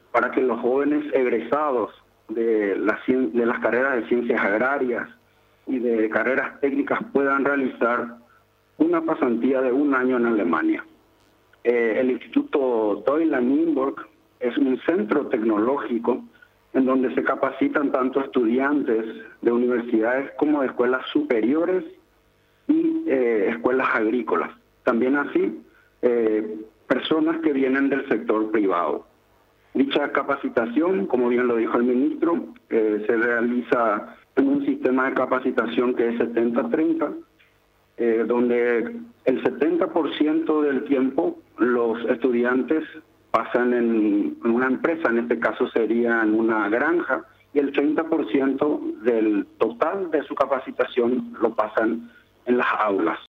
para que los jóvenes egresados de las carreras de ciencias agrarias y de carreras técnicas puedan realizar una pasantía de 1 año en Alemania. El Instituto Deutland-Nimburg es un centro tecnológico en donde se capacitan tanto estudiantes de universidades como de escuelas superiores y escuelas agrícolas. También así, personas que vienen del sector privado. Dicha capacitación, como bien lo dijo el ministro, se realiza en un sistema de capacitación que es 70-30, donde el 70% del tiempo los estudiantes pasan en una empresa, en este caso sería en una granja, y el 30% del total de su capacitación lo pasan en las aulas.